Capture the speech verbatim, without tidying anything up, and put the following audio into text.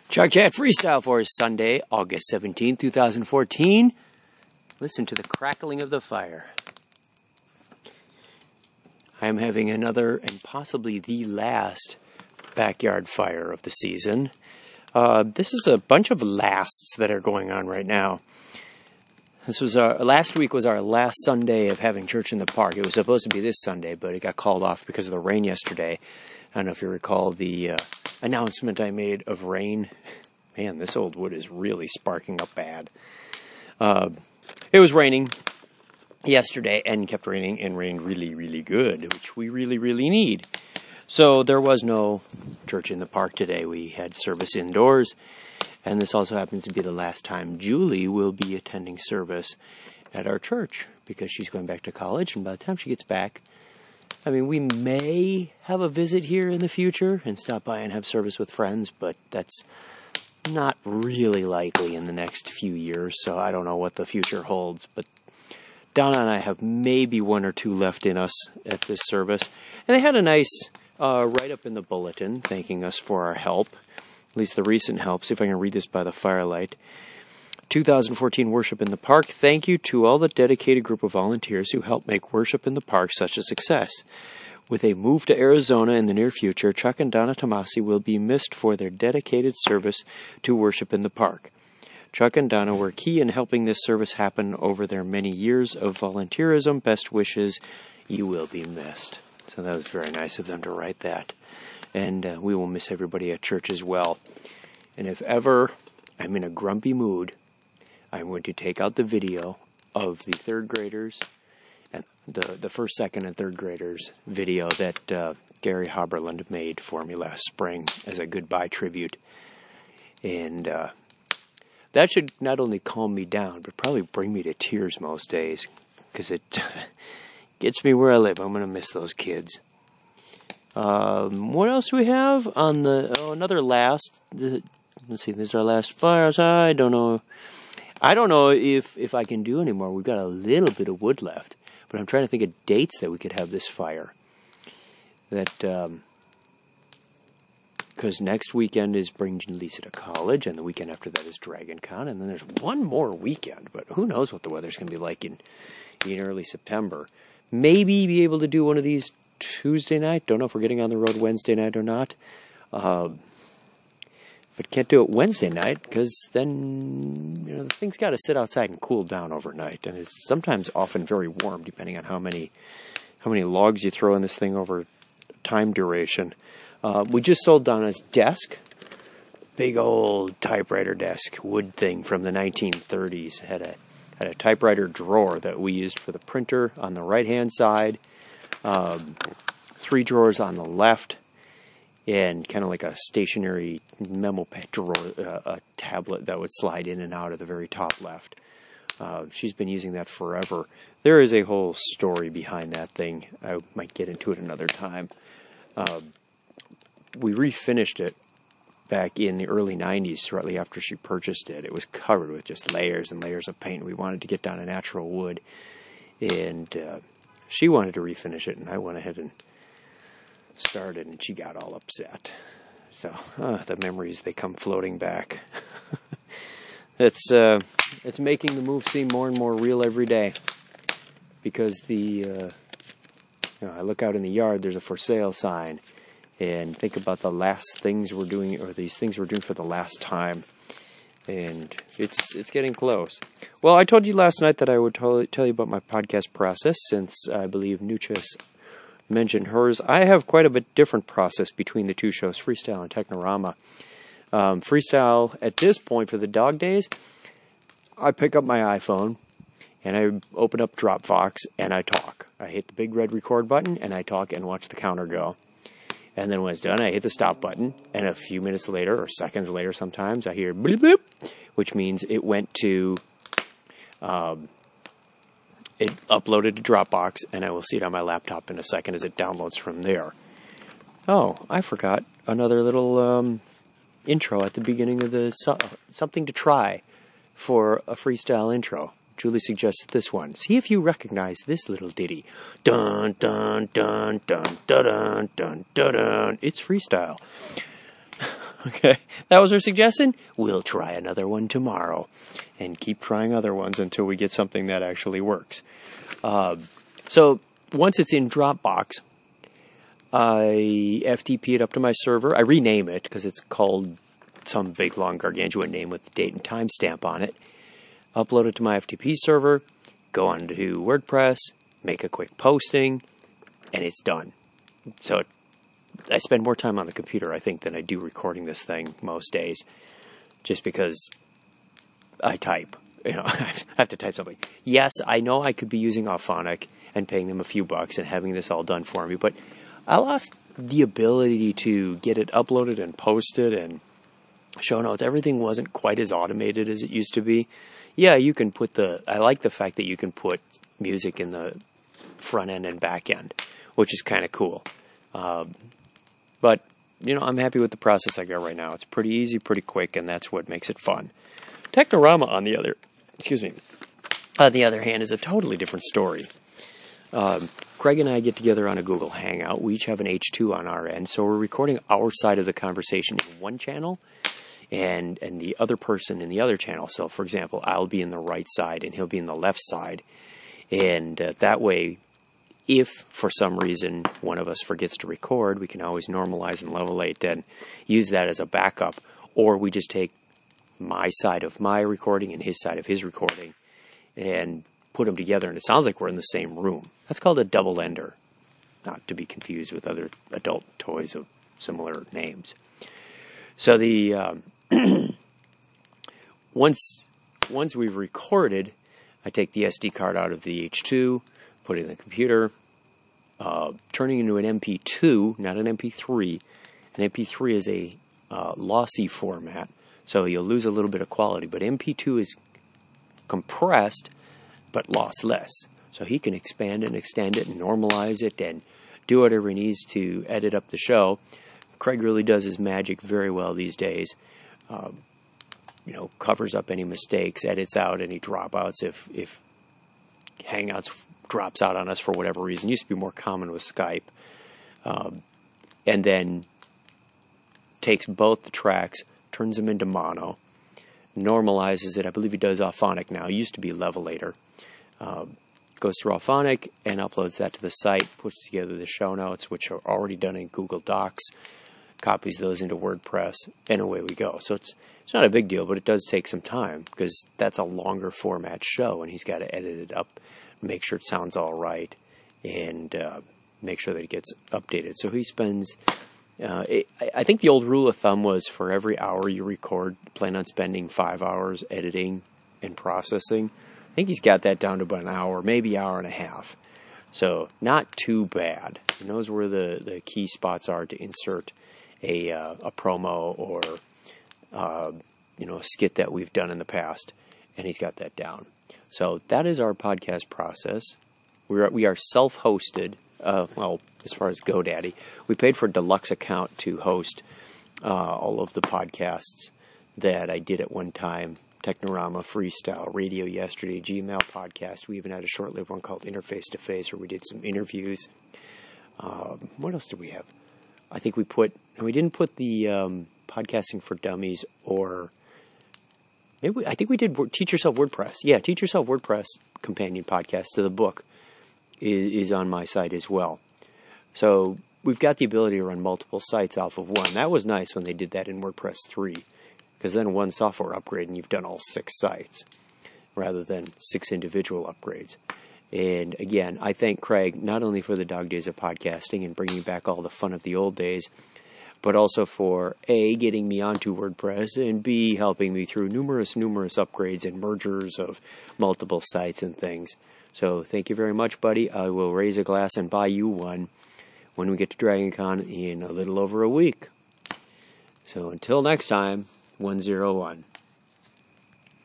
Chuck Chat Freestyle for Sunday, August seventeenth, twenty fourteen. Listen to the crackling of the fire. I am having another and possibly the last backyard fire of the season. Uh, this is a bunch of lasts that are going on right now. This was our, last week was our last Sunday of having church in the park. It was supposed to be this Sunday, but it got called off because of the rain yesterday. I don't know if you recall the uh, announcement I made of rain. Man, this old wood is really sparking up bad. Uh, it was raining yesterday and kept raining and rained really, really good, which we really, really need. So there was no church in the park today. We had service indoors, and this also happens to be the last time Julie will be attending service at our church because she's going back to college, and by the time she gets back, I mean, we may have a visit here in the future and stop by and have service with friends, but that's not really likely in the next few years, so I don't know what the future holds. But Donna and I have maybe one or two left in us at this service. And they had a nice uh, write-up in the bulletin thanking us for our help, at least the recent help. See if I can read this by the firelight. two thousand fourteen Worship in the Park. Thank you to all the dedicated group of volunteers who helped make Worship in the Park such a success. With a move to Arizona in the near future, Chuck and Donna Tomasi will be missed for their dedicated service to Worship in the Park. Chuck and Donna were key in helping this service happen over their many years of volunteerism. Best wishes. You will be missed. So that was very nice of them to write that. And uh, we will miss everybody at church as well. And if ever I'm in a grumpy mood, I'm going to take out the video of the third graders and the the first, second, and third graders video that uh, Gary Haberland made for me last spring as a goodbye tribute. And uh, that should not only calm me down, but probably bring me to tears most days, because it gets me where I live. I'm going to miss those kids. Um, what else do we have on the, oh, another last, the, let's see, this is our last fire. I don't know. I don't know if, if I can do anymore. We've got a little bit of wood left, but I'm trying to think of dates that we could have this fire. That, um, because next weekend is bringing Lisa to college, and the weekend after that is Dragon Con, and then there's one more weekend, but who knows what the weather's going to be like in, in early September. Maybe be able to do one of these Tuesday night. Don't know if we're getting on the road Wednesday night or not. Uh, but can't do it Wednesday night because then, you know, the thing's got to sit outside and cool down overnight, and it's sometimes often very warm depending on how many how many logs you throw in this thing over time duration. Uh, we just sold Donna's desk, big old typewriter desk, wood thing from the nineteen thirties. Had a had a typewriter drawer that we used for the printer on the right hand side. Um, three drawers on the left, and kind of like a stationary memo pad drawer, uh, a tablet that would slide in and out of the very top left. Uh, she's been using that forever. There is a whole story behind that thing. I might get into it another time. Uh, we refinished it back in the early nineties, shortly after she purchased it. It was covered with just layers and layers of paint. We wanted to get down to natural wood, and uh, she wanted to refinish it, and I went ahead and started, and she got all upset. So uh, the memories, they come floating back. it's uh, it's making the move seem more and more real every day, because the uh, you know, I look out in the yard, there's a for sale sign, and think about the last things we're doing, or these things we're doing for the last time. And it's it's getting close. Well, I told you last night that I would tell, tell you about my podcast process, since I believe Nuchas mentioned hers. I have quite a bit different process between the two shows, Freestyle and Technorama. Um, Freestyle, at this point for the dog days, I pick up my iPhone, and I open up Dropbox, and I talk. I hit the big red record button, and I talk and watch the counter go. And then when it's done, I hit the stop button, and a few minutes later, or seconds later sometimes, I hear bloop bloop, which means it went to, um, it uploaded to Dropbox, and I will see it on my laptop in a second as it downloads from there. Oh, I forgot another little um, intro at the beginning of the, so- something to try for a freestyle intro. Julie suggested this one. See if you recognize this little ditty. Dun, dun, dun, dun, dun, dun, dun, dun, dun. It's freestyle. Okay, that was her suggestion. We'll try another one tomorrow, and keep trying other ones until we get something that actually works. Uh, so once it's in Dropbox, I F T P it up to my server. I rename it because it's called some big, long, gargantuan name with the date and time stamp on it. Upload it to my F T P server, go on to WordPress, make a quick posting, and it's done. So I spend more time on the computer, I think, than I do recording this thing most days, just because I type. You know, I have to type something. Yes, I know I could be using Auphonic and paying them a few bucks and having this all done for me, but I lost the ability to get it uploaded and posted and show notes. Everything wasn't quite as automated as it used to be. Yeah, you can put the, I like the fact that you can put music in the front end and back end, which is kind of cool. Um, but, you know, I'm happy with the process I got right now. It's pretty easy, pretty quick, and that's what makes it fun. Technorama, on the other, excuse me, on the other hand, is a totally different story. Um, Craig and I get together on a Google Hangout. We each have an H two on our end, so we're recording our side of the conversation in one channel, and and the other person in the other channel. So, for example, I'll be in the right side, and he'll be in the left side, and uh, that way, if for some reason one of us forgets to record, we can always normalize and level it and use that as a backup. Or we just take my side of my recording and his side of his recording and put them together, and it sounds like we're in the same room. That's called a double ender, not to be confused with other adult toys of similar names. So the um, once once we've recorded, I take the S D card out of the H two, put it in the computer, uh, turning into an M P two, not an M P three. An M P three is a uh, lossy format, so you'll lose a little bit of quality. But M P two is compressed, but lossless. So he can expand and extend it and normalize it and do whatever he needs to edit up the show. Craig really does his magic very well these days. Um, you know, covers up any mistakes, edits out any dropouts if if Hangouts drops out on us for whatever reason. It used to be more common with Skype. Um, and then takes both the tracks, turns them into mono, normalizes it. I believe he does Auphonic now. It used to be Levelator. Um, goes through Auphonic and uploads that to the site, puts together the show notes, which are already done in Google Docs, copies those into WordPress, and away we go. So it's it's not a big deal, but it does take some time because that's a longer format show, and he's got to edit it up, make sure it sounds all right, and uh, make sure that it gets updated. So he spends, uh, it, I think the old rule of thumb was for every hour you record, plan on spending five hours editing and processing. I think he's got that down to about an hour, maybe hour and a half. So not too bad. He knows where the, the key spots are to insert a uh, a promo or uh, you know a skit that we've done in the past, and he's got that down. So that is our podcast process. We are we are self-hosted. Uh, well, as far as GoDaddy, we paid for a deluxe account to host uh, all of the podcasts that I did at one time. Technorama, Freestyle, Radio Yesterday, Gmail Podcast. We even had a short-lived one called Interface to Face where we did some interviews. Um, what else did we have? I think we put, and we didn't put the um, Podcasting for Dummies or, maybe we, I think we did Teach Yourself WordPress. Yeah, Teach Yourself WordPress companion podcast to the book is, is on my site as well. So we've got the ability to run multiple sites off of one. That was nice when they did that in WordPress three. Because then one software upgrade and you've done all six sites rather than six individual upgrades. And again, I thank Craig not only for the dog days of podcasting and bringing back all the fun of the old days, but also for A, getting me onto WordPress, and B, helping me through numerous, numerous upgrades and mergers of multiple sites and things. So thank you very much, buddy. I will raise a glass and buy you one when we get to DragonCon in a little over a week. So until next time, one oh one.